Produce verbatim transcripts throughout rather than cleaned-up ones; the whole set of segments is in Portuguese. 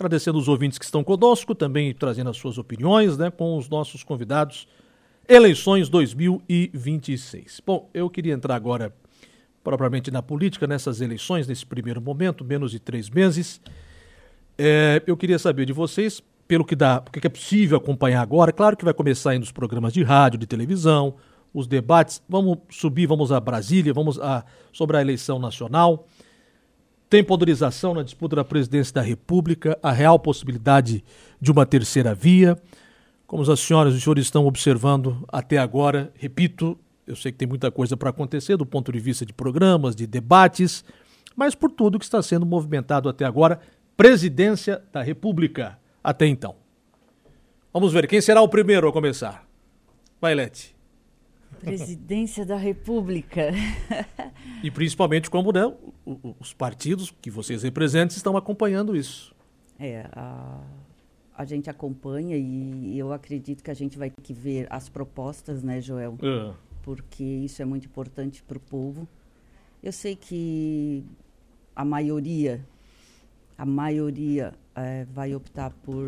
agradecendo os ouvintes que estão conosco, também trazendo as suas opiniões, né, com os nossos convidados. Eleições dois mil e vinte e seis. Bom, eu queria entrar agora propriamente na política, nessas eleições, nesse primeiro momento, menos de três meses. É, eu queria saber de vocês, pelo que dá, o que é possível acompanhar agora. Claro que vai começar aí nos programas de rádio, de televisão, os debates. Vamos subir, vamos a Brasília, vamos a, sobre a eleição nacional. Tem polarização na disputa da presidência da República, a real possibilidade de uma terceira via. Como as senhoras e os senhores estão observando até agora, repito, eu sei que tem muita coisa para acontecer do ponto de vista de programas, de debates, mas por tudo que está sendo movimentado até agora, presidência da República até então. Vamos ver, quem será o primeiro a começar? Vai, Lete. Presidência da República. E principalmente como, né, os partidos que vocês representam estão acompanhando isso. É, a, a gente acompanha e eu acredito que a gente vai ter que ver as propostas, né, Joel? É. Porque isso é muito importante para o povo. Eu sei que a maioria, a maioria é, vai optar por,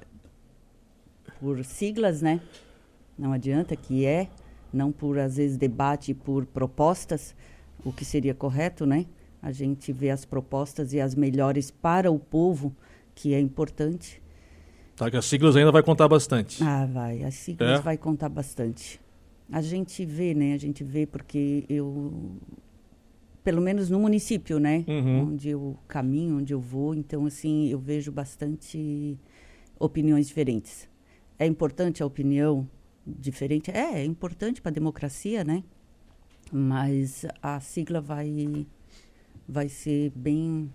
por siglas, né? Não adianta que é, não por, às vezes, debate por propostas, o que seria correto, né? A gente vê as propostas e as melhores para o povo, que é importante. Tá, que as siglas ainda vai contar bastante. Ah, vai. As siglas é? vai contar bastante. A gente vê, né? A gente vê porque eu... Pelo menos no município, né? Uhum. Onde eu caminho, onde eu vou. Então, assim, eu vejo bastante opiniões diferentes. É importante a opinião diferente? É, é importante para a democracia, né? Mas a sigla vai, vai ser bem...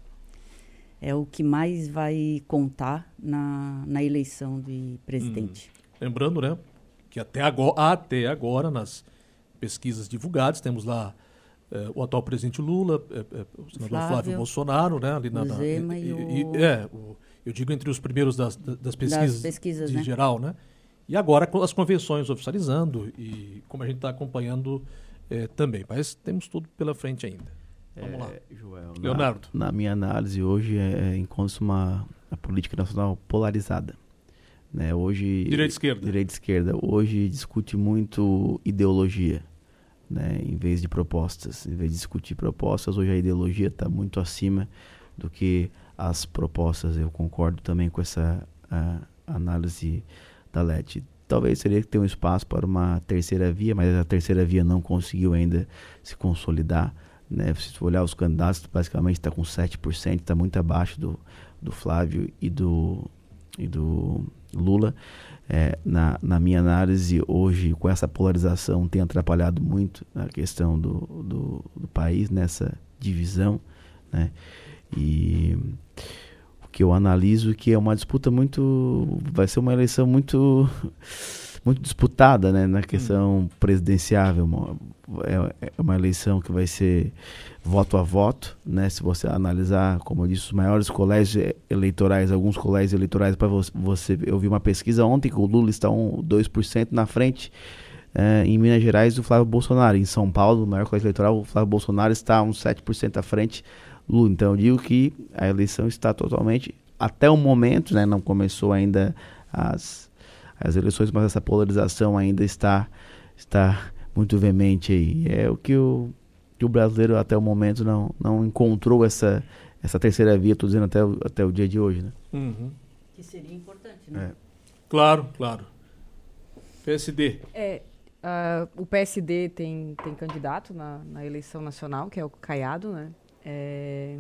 É o que mais vai contar na, na eleição de presidente. Hum. Lembrando, né? Que até agora, até agora, nas pesquisas divulgadas, temos lá eh, o atual presidente Lula, eh, eh, o senador Flávio, Flávio Bolsonaro, né? Ali na, o Zema na, e, e, e o... É, o, eu digo entre os primeiros das, das pesquisas, das pesquisas de né? geral, né? E agora as convenções oficializando e como a gente está acompanhando eh, também. Mas temos tudo pela frente ainda. Vamos é, lá. Joel, Leonardo. Na, na minha análise hoje, é, encontra-se uma a política nacional polarizada. Né, hoje, direita e esquerda. Direita e esquerda. Hoje discute muito ideologia, né, em vez de propostas. Em vez de discutir propostas, hoje a ideologia está muito acima do que as propostas. Eu concordo também com essa a, análise da Lete. Talvez seria que ter um espaço para uma terceira via, mas a terceira via não conseguiu ainda se consolidar. Né? Se você olhar os candidatos, basicamente está com sete por cento, está muito abaixo do, do Flávio e do... e do Lula. É, na, na minha análise, hoje, com essa polarização, tem atrapalhado muito a questão do, do, do país, nessa divisão, né? E o que eu analiso que é uma disputa muito... vai ser uma eleição muito... muito disputada, né, na questão hum. presidenciável. É, é uma eleição que vai ser voto a voto, né? Se você analisar, como eu disse, os maiores colégios eleitorais, alguns colégios eleitorais, para você, eu vi uma pesquisa ontem que o Lula está um, dois por cento na frente é, em Minas Gerais do Flávio Bolsonaro. Em São Paulo, o maior colégio eleitoral, o Flávio Bolsonaro está uns sete por cento à frente do Lula. Então eu digo que a eleição está totalmente, até o momento, né, não começou ainda as as eleições, mas essa polarização ainda está, está muito veemente aí. É o que o, que o brasileiro até o momento não, não encontrou essa, essa terceira via, estou dizendo até o, até o dia de hoje, né? Uhum. Que seria importante, né? É. Claro, claro. P S D. É, uh, o P S D tem, tem candidato na, na eleição nacional, que é o Caiado, né? É,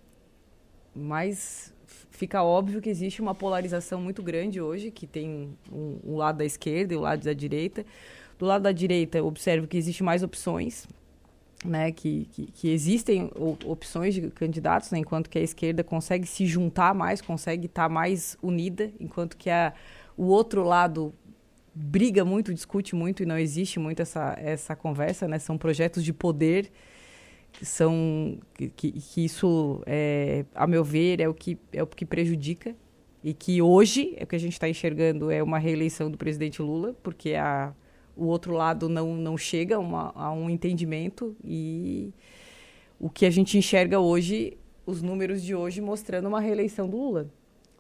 mas... fica óbvio que existe uma polarização muito grande hoje, que tem um, um lado da esquerda e o lado da direita. Do lado da direita, eu observo que existe mais opções, né, que, que, que existem opções de candidatos, né, enquanto que a esquerda consegue se juntar mais, consegue estar mais unida, enquanto que a, o outro lado briga muito, discute muito e não existe muito essa, essa conversa, né, são projetos de poder, que são que, que, que isso, é, a meu ver, é o que, é o que prejudica e que hoje, é o que a gente está enxergando, é uma reeleição do presidente Lula, porque a, o outro lado não, não chega a, uma, a um entendimento e o que a gente enxerga hoje, os números de hoje mostrando uma reeleição do Lula.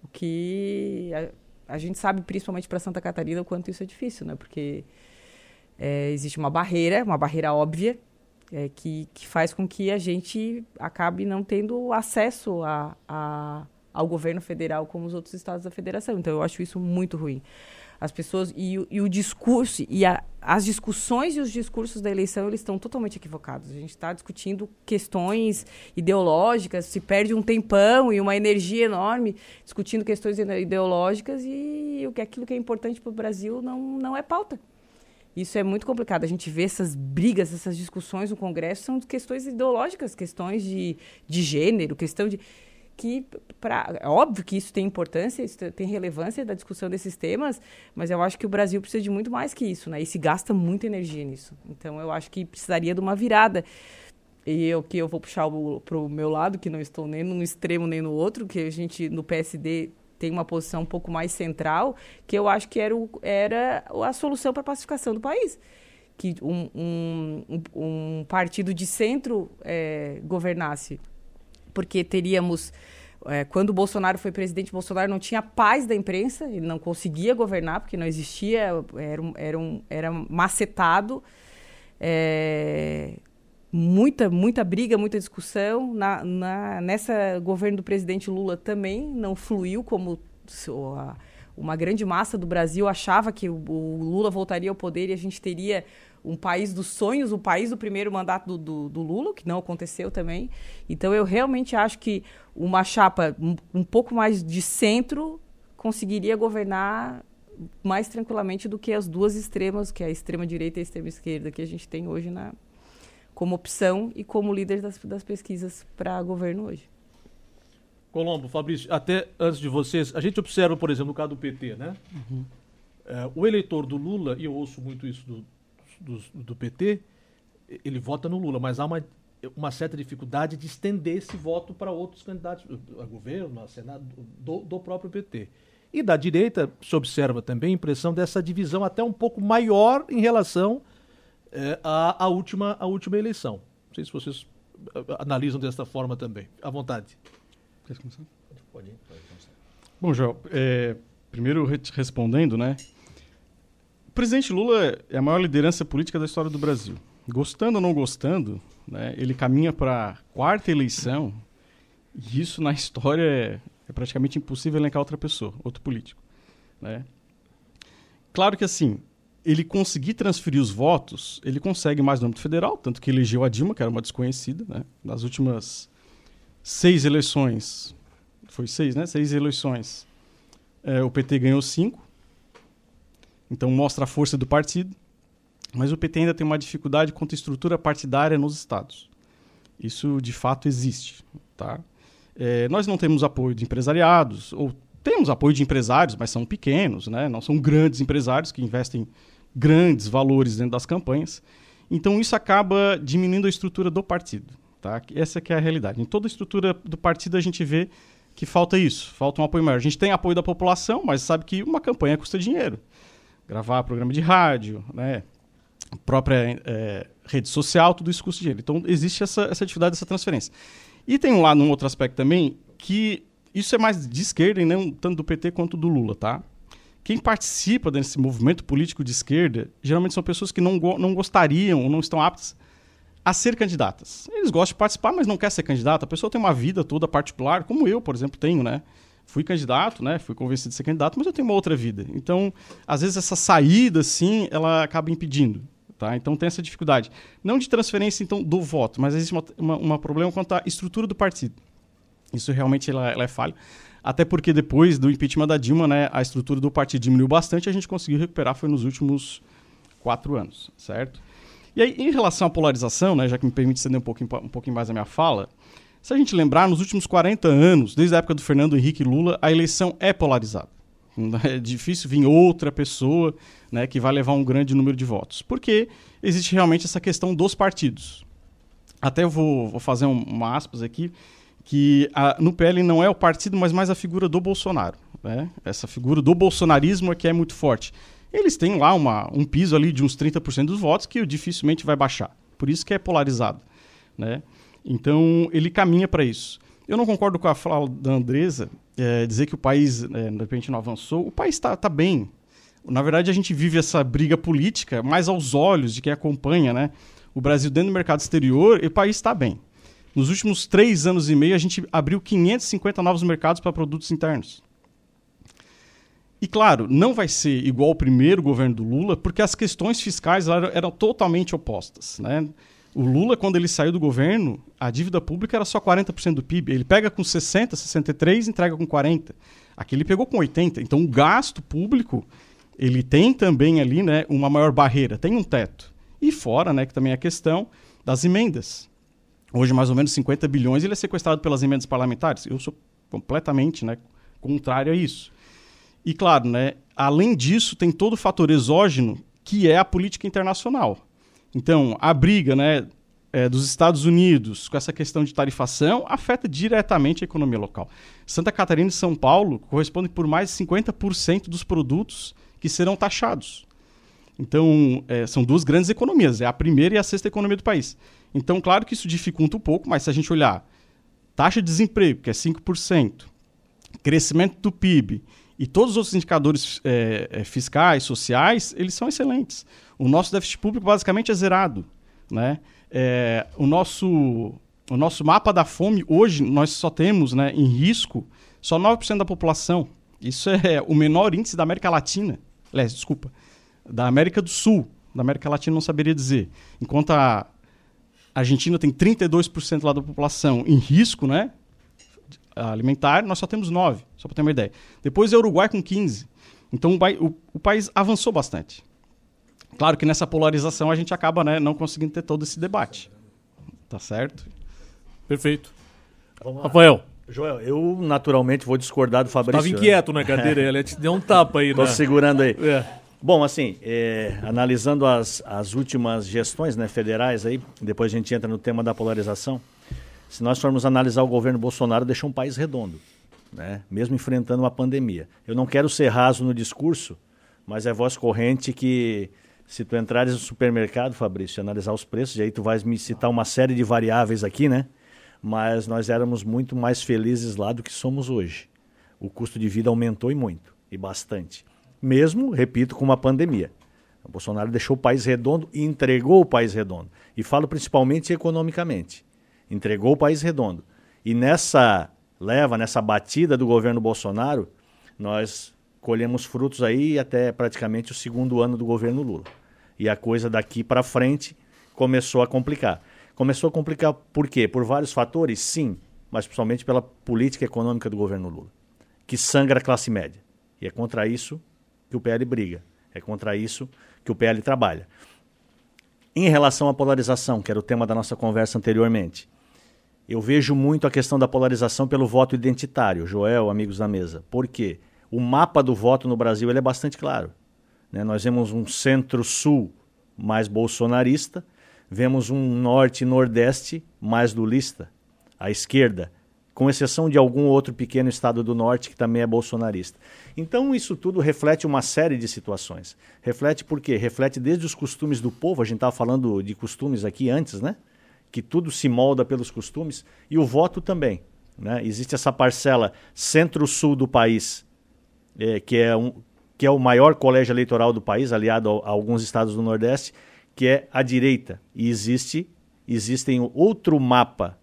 O que a, a gente sabe, principalmente para Santa Catarina, o quanto isso é difícil, né? Porque é, existe uma barreira, uma barreira óbvia, é, que, que faz com que a gente acabe não tendo acesso a, a, ao governo federal como os outros estados da federação. Então, eu acho isso muito ruim. As pessoas e, e o discurso e a, as discussões e os discursos da eleição, eles estão totalmente equivocados. A gente está discutindo questões ideológicas, se perde um tempão e uma energia enorme discutindo questões ideológicas, e o que aquilo que é importante para o Brasil não, não é pauta. Isso é muito complicado. A gente vê essas brigas, essas discussões no Congresso, são questões ideológicas, questões de, de gênero, questão de... que pra, é óbvio que isso tem importância, isso tem relevância da discussão desses temas, mas eu acho que o Brasil precisa de muito mais que isso, né? E se gasta muita energia nisso. Então, eu acho que precisaria de uma virada. E eu que eu vou puxar para o meu lado, que não estou nem no extremo nem no outro, que a gente, no P S D, tem uma posição um pouco mais central, que eu acho que era, o, era a solução para a pacificação do país. Que um, um, um partido de centro é, governasse. Porque teríamos... É, quando o Bolsonaro foi presidente, Bolsonaro não tinha paz da imprensa, ele não conseguia governar, porque não existia, era, um, era, um, era macetado, é, muita, muita briga, muita discussão. Na, na, nessa governo do presidente Lula também não fluiu como a, uma grande massa do Brasil achava que o, o Lula voltaria ao poder e a gente teria um país dos sonhos, o país do primeiro mandato do, do, do Lula, que não aconteceu também. Então, eu realmente acho que uma chapa um, um pouco mais de centro conseguiria governar mais tranquilamente do que as duas extremas, que é a extrema-direita e a extrema-esquerda, que a gente tem hoje na, como opção e como líder das, das pesquisas para governo hoje. Colombo, Fabrício, até antes de vocês, a gente observa, por exemplo, no caso do P T, né? Uhum. É, o eleitor do Lula, e eu ouço muito isso do Do, do P T, ele vota no Lula, mas há uma, uma certa dificuldade de estender esse voto para outros candidatos a governo, a Senado, do, do próprio P T. E da direita se observa também a impressão dessa divisão até um pouco maior em relação é, à, à, última, à última eleição. Não sei se vocês analisam dessa forma também. À vontade. Quer começar? Pode ir. Pode começar. Bom, Joel, é, primeiro respondendo, né? O presidente Lula é a maior liderança política da história do Brasil. Gostando ou não gostando, né, ele caminha para a quarta eleição, e isso na história é, é praticamente impossível elencar outra pessoa, outro político. Né? Claro que assim, ele conseguir transferir os votos, ele consegue mais no âmbito federal, tanto que elegeu a Dilma, que era uma desconhecida, né? Nas últimas seis eleições, foi seis, né? Seis eleições, é, o P T ganhou cinco. Então, mostra a força do partido, mas o P T ainda tem uma dificuldade quanto à estrutura partidária nos estados. Isso, de fato, existe. Tá? É, nós não temos apoio de empresariados, ou temos apoio de empresários, mas são pequenos, né? Não são grandes empresários que investem grandes valores dentro das campanhas. Então, isso acaba diminuindo a estrutura do partido. Tá? Essa que é a realidade. Em toda a estrutura do partido, a gente vê que falta isso, falta um apoio maior. A gente tem apoio da população, mas sabe que uma campanha custa dinheiro. Gravar programa de rádio, né? Própria é, rede social, tudo isso custa dinheiro. Então, existe essa, essa dificuldade dessa transferência. E tem um lado, um outro aspecto também, que isso é mais de esquerda e não tanto do P T quanto do Lula, tá? Quem participa desse movimento político de esquerda, geralmente são pessoas que não, go- não gostariam ou não estão aptas a ser candidatas. Eles gostam de participar, mas não querem ser candidato. A pessoa tem uma vida toda particular, como eu, por exemplo, tenho, né? Fui candidato, né? Fui convencido de ser candidato, mas eu tenho uma outra vida. Então, às vezes, essa saída, sim, ela acaba impedindo. Tá? Então, tem essa dificuldade. Não de transferência, então, do voto, mas existe uma, uma, uma problema quanto à estrutura do partido. Isso realmente ela, ela é falha. Até porque depois do impeachment da Dilma, né, a estrutura do partido diminuiu bastante, a gente conseguiu recuperar, foi nos últimos quatro anos, certo? E aí, em relação à polarização, né, já que me permite estender um pouquinho, um pouquinho mais a minha fala, se a gente lembrar, nos últimos quarenta anos, desde a época do Fernando Henrique Lula, a eleição é polarizada. É difícil vir outra pessoa, né, que vai levar um grande número de votos. Porque existe realmente essa questão dos partidos. Até eu vou, vou fazer um, uma aspas aqui, que a, no P L não é o partido, mas mais a figura do Bolsonaro. Né? Essa figura do bolsonarismo é que é muito forte. Eles têm lá uma, um piso ali de uns trinta por cento dos votos que dificilmente vai baixar. Por isso que é polarizado. Né? Então, ele caminha para isso. eu não concordo com a fala da Andresa, é, dizer que o país, é, de repente, não avançou. O país está tá bem. Na verdade, a gente vive essa briga política mais aos olhos de quem acompanha, né? O Brasil dentro do mercado exterior, e o país está bem. Nos últimos três anos e meio, a gente abriu quinhentos e cinquenta novos mercados para produtos internos. E, claro, não vai ser igual ao primeiro governo do Lula, porque as questões fiscais eram, eram totalmente opostas, né? O Lula, quando ele saiu do governo, a dívida pública era só quarenta por cento do P I B. Ele pega com sessenta, sessenta e três e entrega com quarenta. Aqui ele pegou com oitenta. Então, o gasto público, ele tem também ali, né, uma maior barreira, tem um teto. E fora, né, que também é a questão das emendas. Hoje, mais ou menos cinquenta bilhões, ele é sequestrado pelas emendas parlamentares. Eu sou completamente, né, contrário a isso. E, claro, né, além disso, tem todo o fator exógeno, que é a política internacional. Então, a briga, né, é, dos Estados Unidos com essa questão de tarifação afeta diretamente a economia local. Santa Catarina e São Paulo correspondem por mais de cinquenta por cento dos produtos que serão taxados. Então, é, são duas grandes economias, é a primeira e a sexta economia do país. Então, claro que isso dificulta um pouco, mas se a gente olhar taxa de desemprego, que é cinco por cento, crescimento do P I B e todos os outros indicadores é, é, fiscais, sociais, eles são excelentes. O nosso déficit público basicamente é zerado, né? É, o, nosso, o nosso mapa da fome, hoje, nós só temos, né, em risco só nove por cento da população. Isso é o menor índice da América Latina. Aliás, desculpa, da América do Sul. Da América Latina não saberia dizer. Enquanto a Argentina tem trinta e dois por cento lá da população em risco, né, alimentar, nós só temos nove, só para ter uma ideia. Depois é o Uruguai com quinze. Então o, o, o país avançou bastante. Claro que nessa polarização a gente acaba, né, não conseguindo ter todo esse debate. Tá certo? Perfeito. Rafael. Joel, eu naturalmente vou discordar do Fabrício. Estava inquieto na cadeira, ele te deu um tapa aí. Estou né? segurando aí. É. Bom, assim, é, analisando as, as últimas gestões, né, federais, aí, depois a gente entra no tema da polarização. Se nós formos analisar o governo Bolsonaro, deixou um país redondo, né, mesmo enfrentando uma pandemia. Eu não quero ser raso no discurso, mas é voz corrente que, se tu entrares no supermercado, Fabrício, e analisar os preços, e aí tu vais me citar uma série de variáveis aqui, né? Mas nós éramos muito mais felizes lá do que somos hoje. O custo de vida aumentou e muito, e bastante. Mesmo, repito, com uma pandemia. O Bolsonaro deixou o país redondo e entregou o país redondo. E falo principalmente economicamente. Entregou o país redondo. E nessa leva, nessa batida do governo Bolsonaro, nós colhemos frutos aí até praticamente o segundo ano do governo Lula. E a coisa daqui para frente começou a complicar. Começou a complicar por quê? Por vários fatores? Sim, mas principalmente pela política econômica do governo Lula, que sangra a classe média. E é contra isso que o P L briga. É contra isso que o P L trabalha. Em relação à polarização, que era o tema da nossa conversa anteriormente, eu vejo muito a questão da polarização pelo voto identitário, Joel, amigos da mesa. Por quê? O mapa do voto no Brasil ele é bastante claro. Né? Nós vemos um centro-sul mais bolsonarista, vemos um norte e nordeste mais lulista, à esquerda, com exceção de algum outro pequeno estado do norte que também é bolsonarista. Então isso tudo reflete uma série de situações. Reflete por quê? Reflete desde os costumes do povo, a gente estava falando de costumes aqui antes, né? Que tudo se molda pelos costumes, e o voto também. Né? Existe essa parcela centro-sul do país, é, que, é um, que é o maior colégio eleitoral do país, aliado a, a alguns estados do Nordeste, que é a direita. E existe, existem outro mapa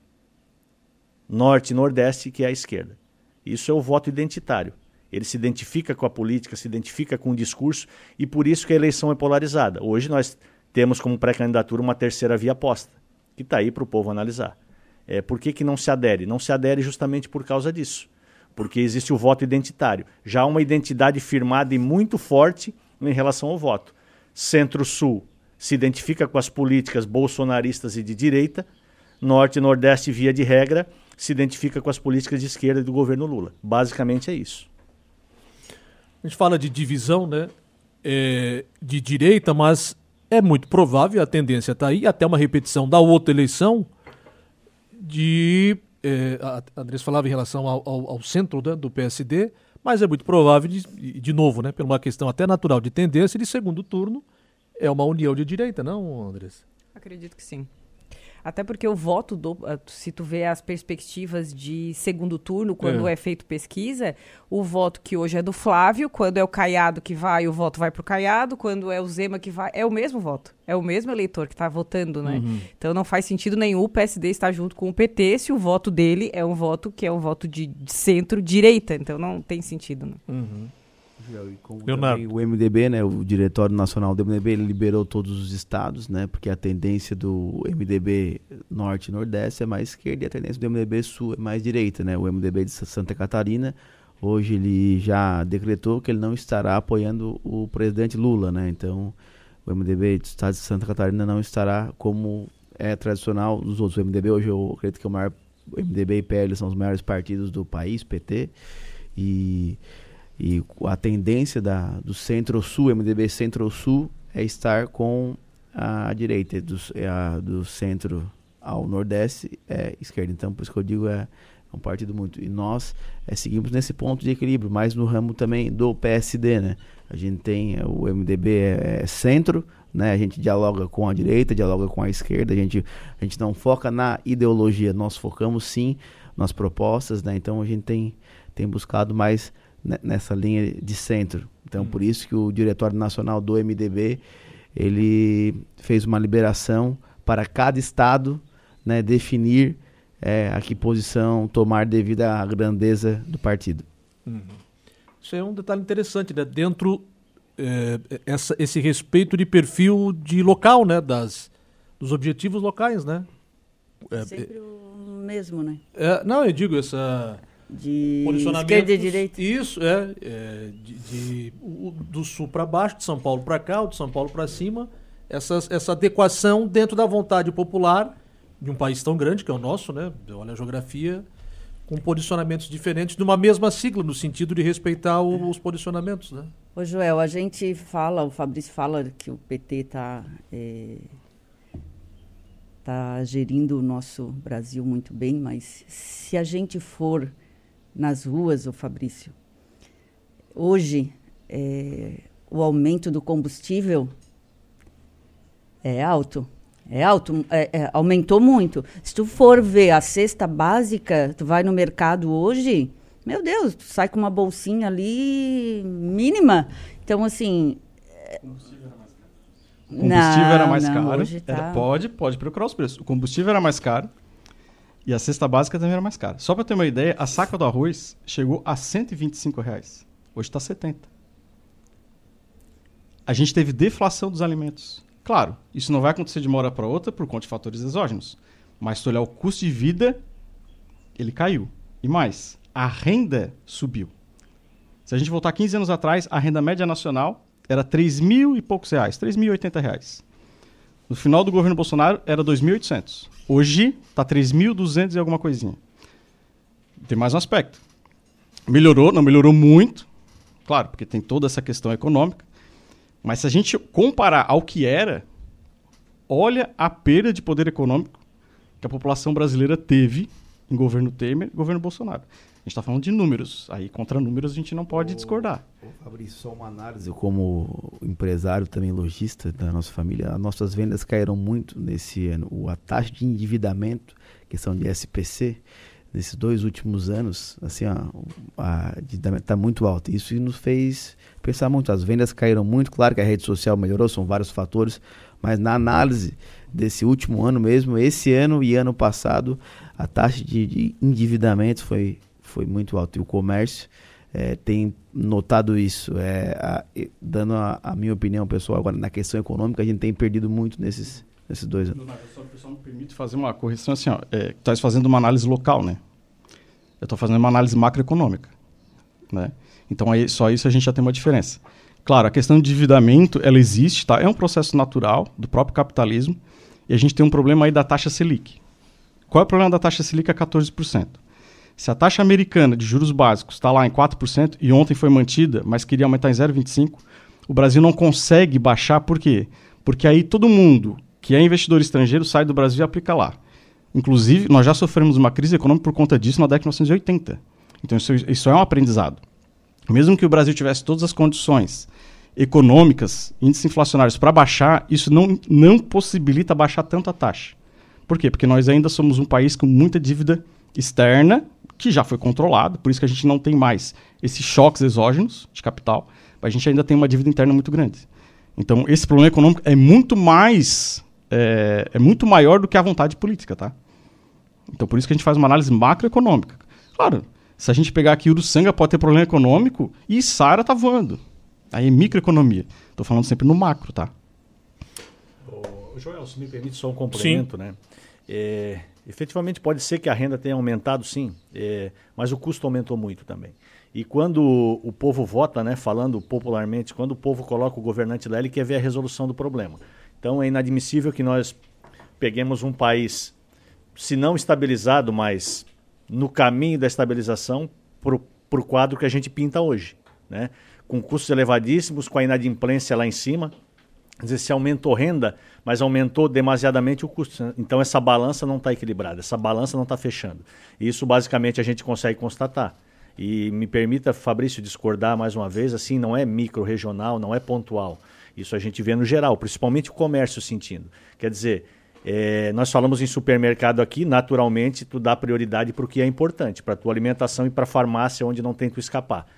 norte e nordeste, que é a esquerda. Isso é o voto identitário. Ele se identifica com a política, se identifica com o discurso, e por isso que a eleição é polarizada. Hoje nós temos como pré-candidatura uma terceira via posta, que está aí para o povo analisar. É, por que que não se adere? Não se adere justamente por causa disso. Porque existe o voto identitário. Já há uma identidade firmada e muito forte em relação ao voto. Centro-Sul se identifica com as políticas bolsonaristas e de direita. Norte e Nordeste, via de regra, se identifica com as políticas de esquerda do governo Lula. Basicamente é isso. A gente fala de divisão, né? É, de direita, mas é muito provável, a tendência está aí, até uma repetição da outra eleição, de... É, a Andrés falava em relação ao, ao, ao centro, né, do P S D, mas é muito provável, de, de novo, né, por uma questão até natural de tendência, de segundo turno, é uma união de direita, não, Andrés? Acredito que sim. Até porque o voto, do, se tu vê as perspectivas de segundo turno, quando é. é feito pesquisa, o voto que hoje é do Flávio, quando é o Caiado que vai, o voto vai pro Caiado, quando é o Zema que vai, é o mesmo voto. É o mesmo eleitor que está votando, né? Uhum. Então não faz sentido nenhum o P S D estar junto com o P T se o voto dele é um voto que é um voto de, de centro-direita. Então não tem sentido, né? Uhum. Leonardo. O M D B, né, o Diretório Nacional do M D B, ele liberou todos os estados, né, porque a tendência do M D B Norte e Nordeste é mais esquerda e a tendência do M D B Sul é mais direita, né? O M D B de Santa Catarina, hoje ele já decretou que ele não estará apoiando o presidente Lula, né? Então, o M D B do estado de Santa Catarina não estará como é tradicional dos outros. O M D B hoje eu acredito que o maior, o M D B e P L são os maiores partidos do país, P T, e E a tendência da, do Centro-Sul, M D B Centro-Sul, é estar com a direita, do, a, do centro ao nordeste é esquerda. Então, por isso que eu digo, é, é um partido muito... E nós é, seguimos nesse ponto de equilíbrio, mas no ramo também do P S D, né? A gente tem, o M D B é, é centro, né? A gente dialoga com a direita, dialoga com a esquerda, a gente, a gente não foca na ideologia, nós focamos sim nas propostas, né? Então, a gente tem, tem buscado mais nessa linha de centro. Então, hum. por isso que o Diretório Nacional do M D B, ele fez uma liberação para cada estado, né, definir é, a que posição tomar devido à grandeza do partido. Uhum. Isso é um detalhe interessante, né? Dentro é, essa, esse respeito de perfil de local, né? Das, dos objetivos locais, né? É, Sempre é, o mesmo, né? É, não, eu digo essa... De esquerda e direita. Isso, é. é de, de, o, do sul para baixo, de São Paulo para cá, ou de São Paulo para cima, essas, essa adequação dentro da vontade popular de um país tão grande que é o nosso, né? Olha a geografia, com posicionamentos diferentes de uma mesma sigla, no sentido de respeitar o, os posicionamentos, né? Ô Joel, a gente fala, o Fabrício fala que o P T está é, tá gerindo o nosso Brasil muito bem, mas se a gente for nas ruas, o Fabrício, hoje é, o aumento do combustível é alto, é alto, é, é, aumentou muito. Se tu for ver a cesta básica, tu vai no mercado hoje, meu Deus, tu sai com uma bolsinha ali mínima. Então, assim... O combustível não, era mais não, caro. Tá... Era, pode, pode procurar os preços. O combustível era mais caro. E a cesta básica também era mais cara. Só para ter uma ideia, a saca do arroz chegou a cento e vinte e cinco reais. Hoje está setenta. A gente teve deflação dos alimentos. Claro, isso não vai acontecer de uma hora para outra por conta de fatores exógenos. Mas se olhar o custo de vida, ele caiu. E mais, a renda subiu. Se a gente voltar quinze anos atrás, a renda média nacional era três mil e poucos reais, três mil e oitenta reais. No final do governo Bolsonaro, era dois mil e oitocentos. Hoje, está três mil e duzentos e alguma coisinha. Tem mais um aspecto. Melhorou, não melhorou muito. Claro, porque tem toda essa questão econômica. Mas se a gente comparar ao que era, olha a perda de poder econômico que a população brasileira teve em governo Temer e governo Bolsonaro. A gente está falando de números. Aí, contra números, a gente não pode ô, discordar. Ô, Fabrício, só uma análise. Como empresário, também lojista da nossa família, as nossas vendas caíram muito nesse ano. A taxa de endividamento, questão de S P C, nesses dois últimos anos, assim, ó, a endividamento está muito alto. Isso nos fez pensar muito. As vendas caíram muito. Claro que a rede social melhorou, são vários fatores. Mas na análise desse último ano mesmo, esse ano e ano passado, a taxa de, de endividamento foi... foi muito alto. E o comércio é, tem notado isso. É, a, dando a, a minha opinião, pessoal, agora na questão econômica, a gente tem perdido muito nesses, nesses dois anos. Só, pessoal, me permite fazer uma correção assim, ó. É, tu estás fazendo uma análise local, né? Eu estou fazendo uma análise macroeconômica, né? Então, aí, só isso a gente já tem uma diferença. Claro, a questão de endividamento, ela existe, tá? É um processo natural do próprio capitalismo e a gente tem um problema aí da taxa Selic. Qual é o problema da taxa Selic a quatorze por cento? Se a taxa americana de juros básicos está lá em quatro por cento e ontem foi mantida, mas queria aumentar em zero vírgula vinte e cinco por cento, o Brasil não consegue baixar. Por quê? Porque aí todo mundo que é investidor estrangeiro sai do Brasil e aplica lá. Inclusive, nós já sofremos uma crise econômica por conta disso na década de mil novecentos e oitenta. Então, isso, isso é um aprendizado. Mesmo que o Brasil tivesse todas as condições econômicas, índices inflacionários para baixar, isso não, não possibilita baixar tanto a taxa. Por quê? Porque nós ainda somos um país com muita dívida externa, que já foi controlada, por isso que a gente não tem mais esses choques exógenos de capital, mas a gente ainda tem uma dívida interna muito grande. Então, esse problema econômico é muito mais, é, é muito maior do que a vontade política, tá? Então, por isso que a gente faz uma análise macroeconômica. Claro, se a gente pegar aqui Uruçanga pode ter problema econômico e Sara tá voando. Aí é microeconomia. Estou falando sempre no macro, tá? Ô, Joel, se me permite só um complemento, sim. né? É, efetivamente pode ser que a renda tenha aumentado, sim, é, mas o custo aumentou muito também. E quando o povo vota, né, falando popularmente, quando o povo coloca o governante lá, ele quer ver a resolução do problema. Então é inadmissível que nós peguemos um país, se não estabilizado, mas no caminho da estabilização, para o quadro que a gente pinta hoje, né? Com custos elevadíssimos, com a inadimplência lá em cima. Quer dizer, se aumentou renda, mas aumentou demasiadamente o custo. Então essa balança não está equilibrada, essa balança não está fechando. E isso basicamente a gente consegue constatar. E me permita, Fabrício, discordar mais uma vez, assim, não é micro-regional, não é pontual. Isso a gente vê no geral, principalmente o comércio sentindo. Quer dizer, é, nós falamos em supermercado aqui, naturalmente tu dá prioridade para o que é importante, para a tua alimentação e para a farmácia onde não tem tu escapar.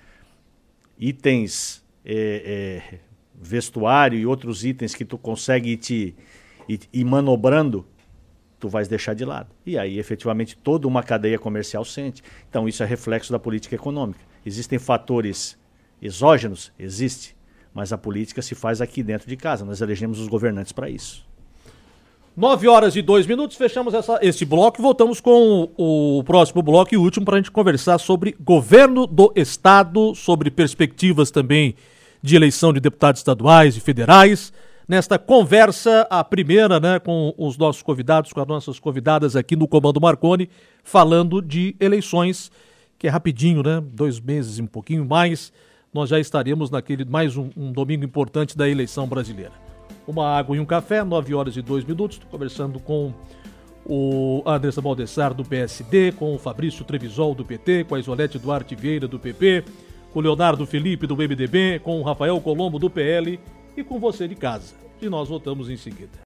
Itens, é, é, vestuário e outros itens que tu consegue ir, te, ir, ir manobrando, tu vais deixar de lado. E aí, efetivamente, toda uma cadeia comercial sente. Então, isso é reflexo da política econômica. Existem fatores exógenos? Existe. Mas a política se faz aqui dentro de casa. Nós elegemos os governantes para isso. Nove horas e dois minutos, fechamos essa, esse bloco e voltamos com o, o próximo bloco e último para a gente conversar sobre governo do Estado, sobre perspectivas também de eleição de deputados estaduais e federais. Nesta conversa, a primeira, né, com os nossos convidados, com as nossas convidadas aqui no Comando Marconi, falando de eleições, que é rapidinho, né? Dois meses e um pouquinho mais, nós já estaremos naquele mais um, um domingo importante da eleição brasileira. Uma água e um café, nove horas e dois minutos, estou conversando com o Andressa Baldessar do P S D, com o Fabrício Trevisol do P T, com a Isolete Duarte Vieira do P P, com o Leonardo Felipe do M D B, com o Rafael Colombo do P L e com você de casa. E nós voltamos em seguida.